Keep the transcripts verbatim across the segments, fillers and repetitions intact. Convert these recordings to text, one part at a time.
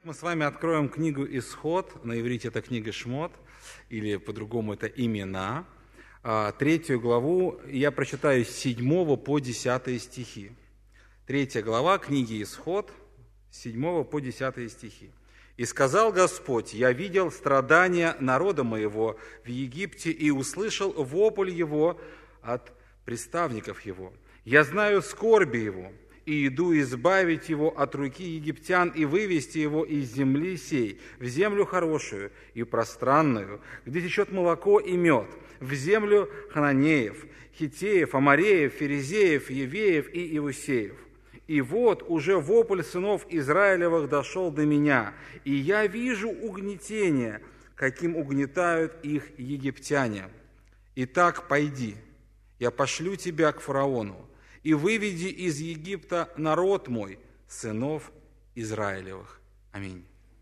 Мы с вами откроем книгу «Исход», на иврите это книга «Шмот», или по-другому это «Имена», третью главу, я прочитаю с седьмого по десятые стихи. Третья глава книги «Исход», с седьмого по десятые стихи. «И сказал Господь: я видел страдания народа моего в Египте и услышал вопль его от приставников его. Я знаю скорби его, и иду избавить его от руки египтян и вывести его из земли сей в землю хорошую и пространную, где течет молоко и мед, в землю хананеев, хиттеев, амореев, ферезеев, евеев и иусеев. И вот уже вопль сынов Израилевых дошел до меня, и я вижу угнетение, каким угнетают их египтяне. Итак, пойди, я пошлю тебя к фараону, и выведи из Египта народ мой, сынов Израилевых». Аминь.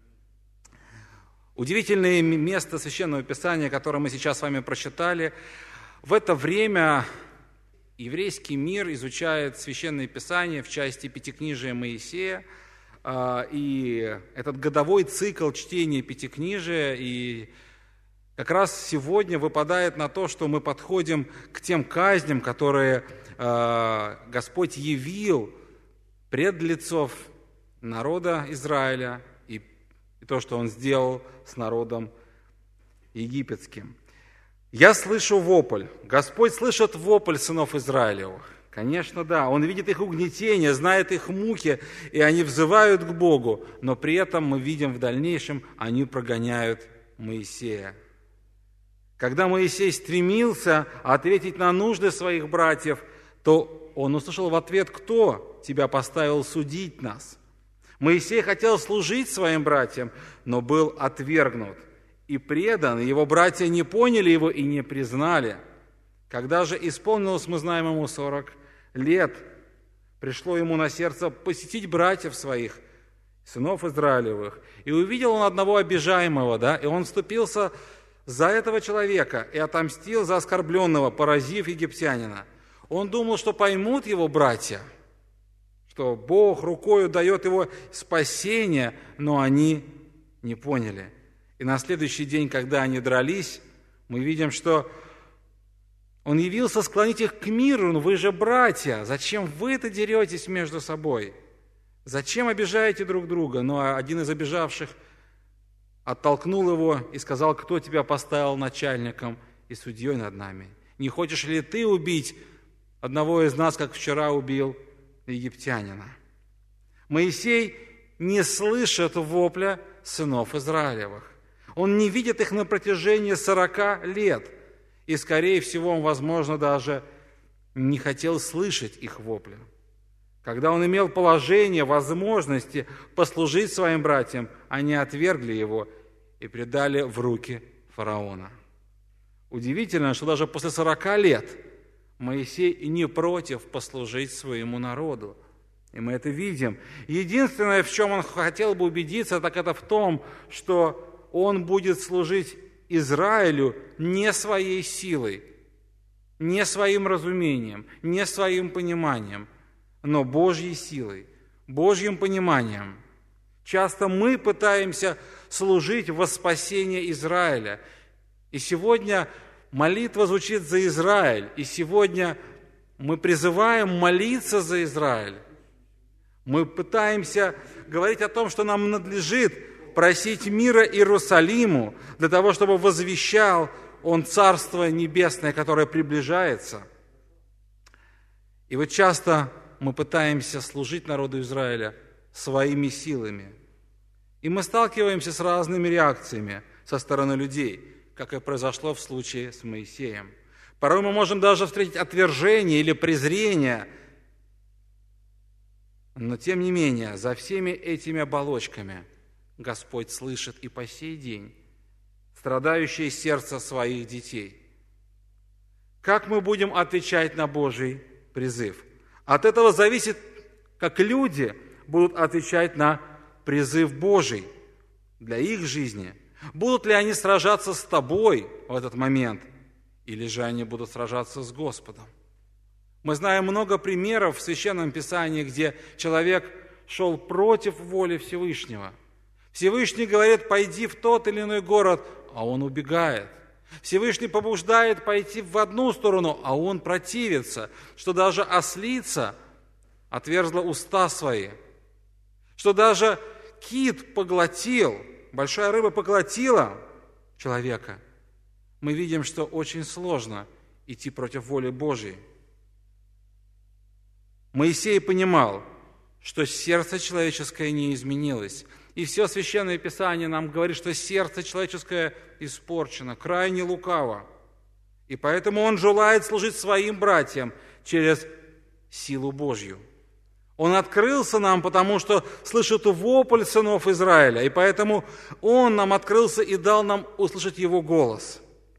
Удивительное место Священного Писания, которое мы сейчас с вами прочитали. В это время еврейский мир изучает Священное Писание в части Пятикнижия Моисея, и этот годовой цикл чтения Пятикнижия, и как раз сегодня выпадает на то, что мы подходим к тем казням, которые Господь явил пред лицов народа Израиля и то, что Он сделал с народом египетским. Я слышу вопль. Господь слышит вопль сынов Израилевых. Конечно, да. Он видит их угнетение, знает их муки, и они взывают к Богу, но при этом мы видим в дальнейшем, они прогоняют Моисея. Когда Моисей стремился ответить на нужды своих братьев, то он услышал в ответ: «Кто тебя поставил судить нас?» Моисей хотел служить своим братьям, но был отвергнут и предан. Его братья не поняли его и не признали. Когда же исполнилось, мы знаем, ему сорок лет, пришло ему на сердце посетить братьев своих, сынов Израилевых. И увидел он одного обижаемого, да, и он вступился за этого человека и отомстил за оскорбленного, поразив египтянина. Он думал, что поймут его братья, что Бог рукою дает его спасение, но они не поняли. И на следующий день, когда они дрались, мы видим, что он явился склонить их к миру. «Ну вы же братья, зачем вы-то деретесь между собой? Зачем обижаете друг друга?» Но один из обижавших оттолкнул его и сказал: «Кто тебя поставил начальником и судьей над нами? Не хочешь ли ты убить одного из нас, как вчера убил египтянина?» Моисей не слышит вопля сынов Израилевых. Он не видит их на протяжении сорока лет. И, скорее всего, он, возможно, даже не хотел слышать их вопля. Когда он имел положение, возможности послужить своим братьям, они отвергли его и предали в руки фараона. Удивительно, что даже после сорока лет Моисей не против послужить своему народу. И мы это видим. Единственное, в чем он хотел бы убедиться, так это в том, что он будет служить Израилю не своей силой, не своим разумением, не своим пониманием, но Божьей силой, Божьим пониманием. Часто мы пытаемся служить во спасение Израиля. И сегодня молитва звучит за Израиль, и сегодня мы призываем молиться за Израиль. Мы пытаемся говорить о том, что нам надлежит просить мира Иерусалиму для того, чтобы возвещал он Царство Небесное, которое приближается. И вот часто мы пытаемся служить народу Израиля своими силами. И мы сталкиваемся с разными реакциями со стороны людей, как и произошло в случае с Моисеем. Порой мы можем даже встретить отвержение или презрение, но тем не менее, за всеми этими оболочками Господь слышит и по сей день страдающее сердце своих детей. Как мы будем отвечать на Божий призыв? От этого зависит, как люди будут отвечать на призыв Божий для их жизни. Будут ли они сражаться с тобой в этот момент, или же они будут сражаться с Господом? Мы знаем много примеров в Священном Писании, где человек шел против воли Всевышнего. Всевышний говорит: пойди в тот или иной город, а он убегает. Всевышний побуждает пойти в одну сторону, а он противится, что даже ослица отверзла уста свои, что даже кит поглотил, большая рыба поглотила человека. Мы видим, что очень сложно идти против воли Божьей. Моисей понимал, что сердце человеческое не изменилось. И все Священное Писание нам говорит, что сердце человеческое испорчено, крайне лукаво. И поэтому он желает служить своим братьям через силу Божью. Он открылся нам, потому что слышит вопль сынов Израиля, и поэтому он нам открылся и дал нам услышать его голос.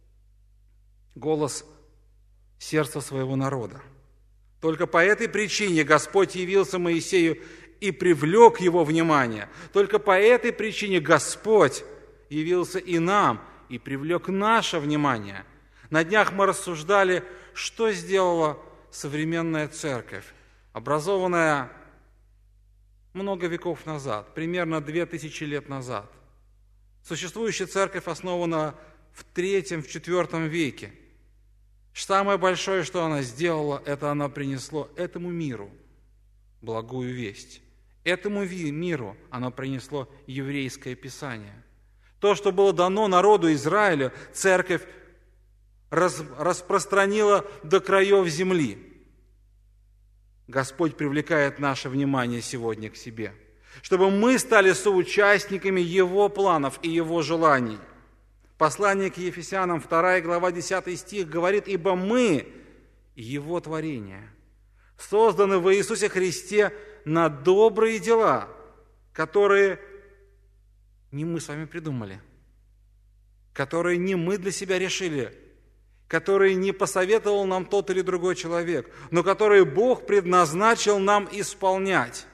Голос сердца своего народа. Только по этой причине Господь явился Моисею и привлек его внимание. Только по этой причине Господь явился и нам, и привлек наше внимание. На днях мы рассуждали, что сделала современная церковь, образованная много веков назад, примерно две тысячи лет назад. Существующая церковь основана в третьем, в четвертом веке. Самое большое, что она сделала, это она принесла этому миру благую весть. Этому миру оно принесло еврейское Писание. То, что было дано народу Израилю, церковь раз, распространила до краев земли. Господь привлекает наше внимание сегодня к себе, чтобы мы стали соучастниками Его планов и Его желаний. Послание к Ефесянам, вторая глава, десятый стих говорит: «Ибо мы, Его творение, созданы во Иисусе Христе на добрые дела, которые не мы с вами придумали, которые не мы для себя решили, которые не посоветовал нам тот или другой человек, но которые Бог предназначил нам исполнять».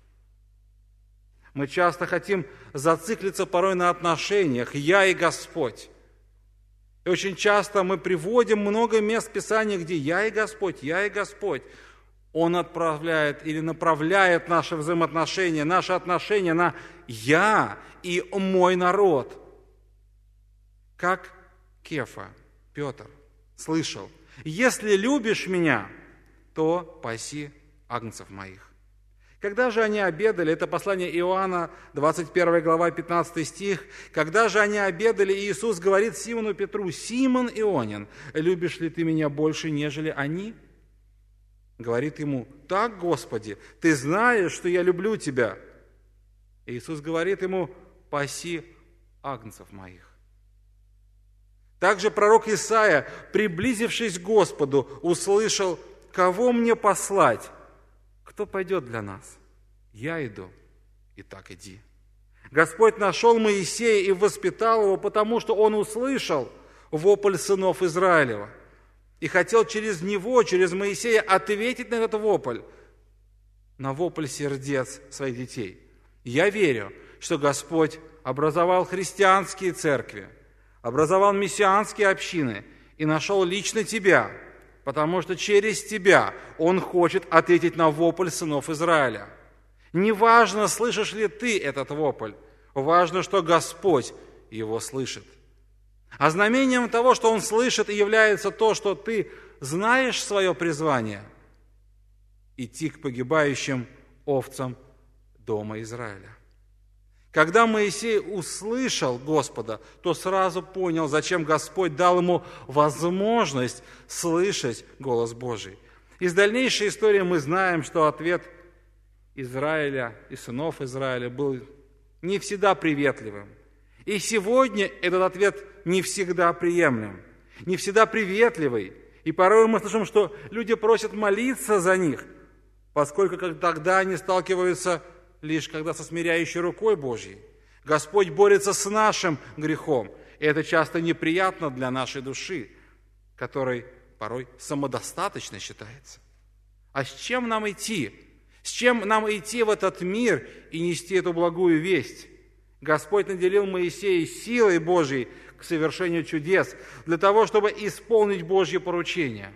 Мы часто хотим зациклиться порой на отношениях «я» и «Господь». И очень часто мы приводим много мест Писания, где «я» и «Господь», «я» и «Господь». Он отправляет или направляет наши взаимоотношения, наши отношения на «я» и «мой народ». Как Кефа, Петр, слышал: «Если любишь меня, то паси агнцев моих». Когда же они обедали, это послание Иоанна, двадцать первая глава, пятнадцатый стих, когда же они обедали, Иисус говорит Симону Петру: «Симон Ионин, любишь ли ты меня больше, нежели они?» Говорит ему: «Так, Господи, ты знаешь, что я люблю тебя». Иисус говорит ему: «Паси агнцев моих». Также пророк Исаия, приблизившись к Господу, услышал: «Кого мне послать? Кто пойдет для нас? Я иду, и так иди». Господь нашел Моисея и воспитал его, потому что он услышал вопль сынов Израилева и хотел через него, через Моисея ответить на этот вопль, на вопль сердец своих детей. Я верю, что Господь образовал христианские церкви, образовал мессианские общины и нашел лично тебя, потому что через тебя Он хочет ответить на вопль сынов Израиля. Неважно, слышишь ли ты этот вопль, важно, что Господь его слышит. А знамением того, что Он слышит, является то, что ты знаешь свое призвание – идти к погибающим овцам дома Израиля. Когда Моисей услышал Господа, то сразу понял, зачем Господь дал ему возможность слышать голос Божий. Из дальнейшей истории мы знаем, что ответ Израиля и сынов Израиля был не всегда приветливым. И сегодня этот ответ не всегда приемлем, не всегда приветливый. И порой мы слышим, что люди просят молиться за них, поскольку тогда они сталкиваются лишь когда со смиряющей рукой Божьей. Господь борется с нашим грехом, и это часто неприятно для нашей души, которой порой самодостаточно считается. А с чем нам идти? С чем нам идти в этот мир и нести эту благую весть? Господь наделил Моисея силой Божьей к совершению чудес, для того, чтобы исполнить Божье поручение.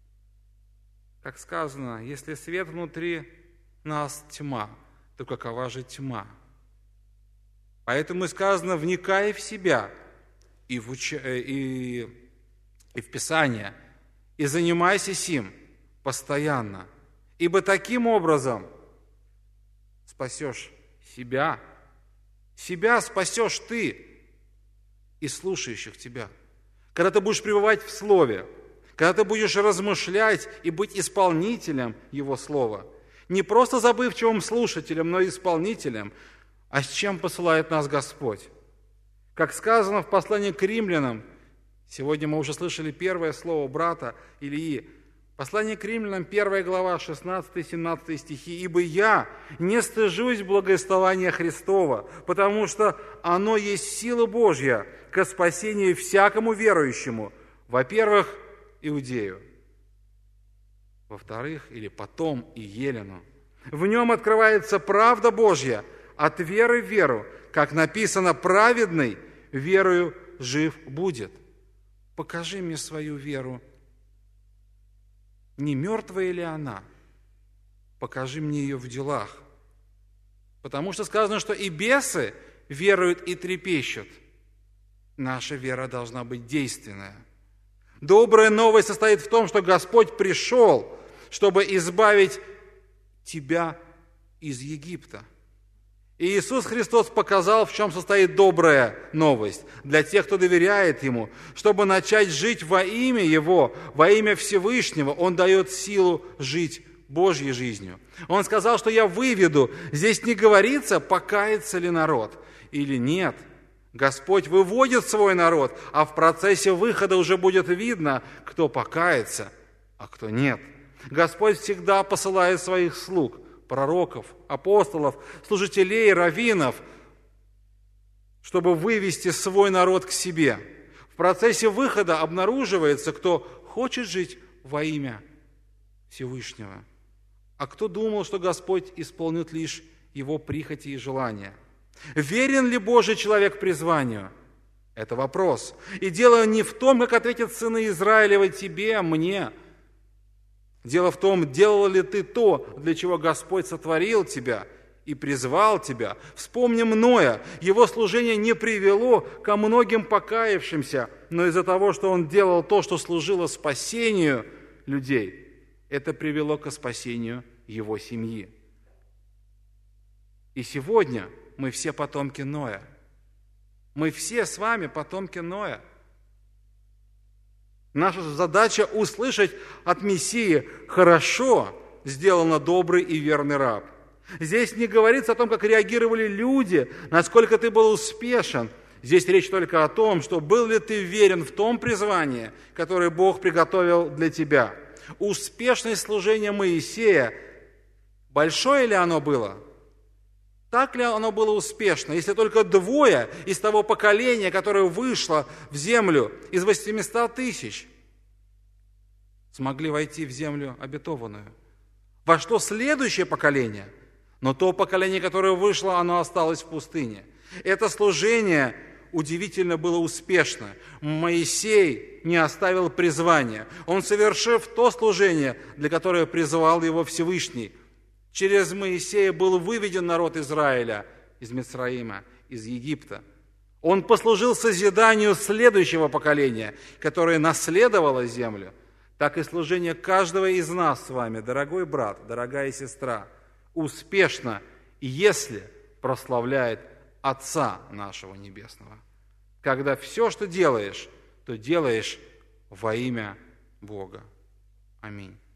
Как сказано, если свет внутри нас тьма, то какова же тьма? Поэтому и сказано: вникай в себя и в, уч... и... и в Писание, и занимайся сим постоянно, ибо таким образом спасешь себя, себя спасешь ты и слушающих тебя. Когда ты будешь пребывать в Слове, когда ты будешь размышлять и быть исполнителем Его Слова, не просто забывчивым слушателем, но и исполнителем, а с чем посылает нас Господь. Как сказано в послании к римлянам, сегодня мы уже слышали первое слово брата Ильи, послание к римлянам, первая глава, шестнадцатый-семнадцатый стихи. «Ибо я не стыжусь благовествования Христова, потому что оно есть сила Божья ко спасению всякому верующему, во-первых, иудею, во-вторых, или потом и елену. В нем открывается правда Божья от веры в веру, как написано: праведный верою жив будет». Покажи мне свою веру. Не мертвая ли она? Покажи мне ее в делах. Потому что сказано, что и бесы веруют и трепещут. Наша вера должна быть действенная. Добрая новость состоит в том, что Господь пришел, чтобы избавить тебя из Египта. И Иисус Христос показал, в чем состоит добрая новость для тех, кто доверяет Ему. Чтобы начать жить во имя Его, во имя Всевышнего, Он дает силу жить Божьей жизнью. Он сказал, что я выведу. Здесь не говорится, покается ли народ или нет. Господь выводит свой народ, а в процессе выхода уже будет видно, кто покается, а кто нет. Господь всегда посылает своих слуг, пророков, апостолов, служителей, раввинов, чтобы вывести свой народ к себе. В процессе выхода обнаруживается, кто хочет жить во имя Всевышнего, а кто думал, что Господь исполнит лишь его прихоти и желания. Верен ли Божий человек призванию? Это вопрос. И дело не в том, как ответят сыны Израилевы тебе, мне. Дело в том, делал ли ты то, для чего Господь сотворил тебя и призвал тебя. Вспомним Ноя. Его служение не привело ко многим покаявшимся, но из-за того, что он делал то, что служило спасению людей, это привело к спасению его семьи. И сегодня мы все потомки Ноя. Мы все с вами потомки Ноя. Наша задача услышать от Мессии: «Хорошо сделано, добрый и верный раб». Здесь не говорится о том, как реагировали люди, насколько ты был успешен. Здесь речь только о том, что был ли ты верен в том призвании, которое Бог приготовил для тебя. Успешность служения Моисея, большое ли оно было? Так ли оно было успешно, если только двое из того поколения, которое вышло в землю из восьмисот тысяч, смогли войти в землю обетованную? Во что следующее поколение? Но то поколение, которое вышло, оно осталось в пустыне. Это служение удивительно было успешно. Моисей не оставил призвания. Он, совершив то служение, для которого призвал его Всевышний, через Моисея был выведен народ Израиля из Мицраима, из Египта. Он послужил созиданию следующего поколения, которое наследовало землю. Так и служение каждого из нас с вами, дорогой брат, дорогая сестра, успешно, если прославляет Отца нашего Небесного. Когда все, что делаешь, то делаешь во имя Бога. Аминь.